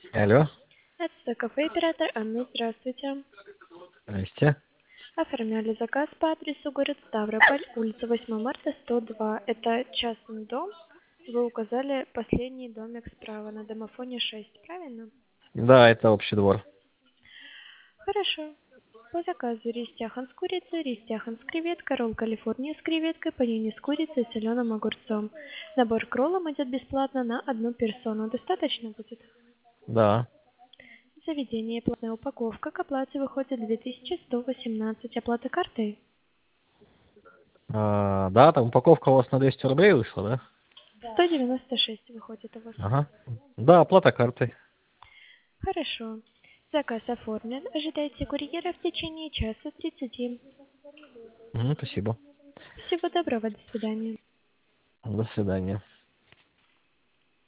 Алло, Это кафе «Император». Анна, здравствуйте. здрасте. Оформляли заказ по адресу город Ставрополь, улица 8 марта, 102. Это частный дом. Вы указали последний домик справа на домофоне 6, правильно? Да, это общий двор. Хорошо. По заказу рис тяхан с курицей, рис тяхан с креветкой, ролл Калифорния с креветкой, панини с курицей и соленым огурцом. Набор к роллам идет бесплатно на одну персону. Достаточно будет? Да. Заведение, платная упаковка, к оплате выходит 2118. Оплата картой? Да, там упаковка у вас на 200 рублей вышла, да? 196 выходит у вас. Ага. Да, оплата картой. Хорошо. Заказ оформлен. Ожидайте курьера в течение часа 30. Спасибо. Всего доброго. До свидания. До свидания.